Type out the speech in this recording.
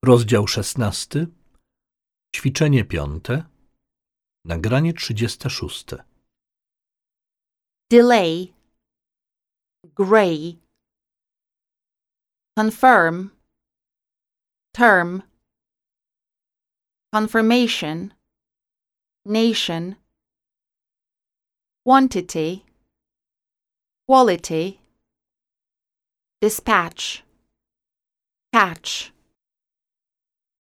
Rozdział 16. Ćwiczenie 5. Nagranie 36. Delay, gray. Confirm, term. Confirmation, nation. Quantity, quality. Dispatch, catch.